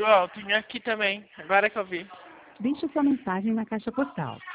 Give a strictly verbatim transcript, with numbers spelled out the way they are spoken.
Ó, tem aqui também. Agora que eu vi. Deixe sua mensagem na caixa postal.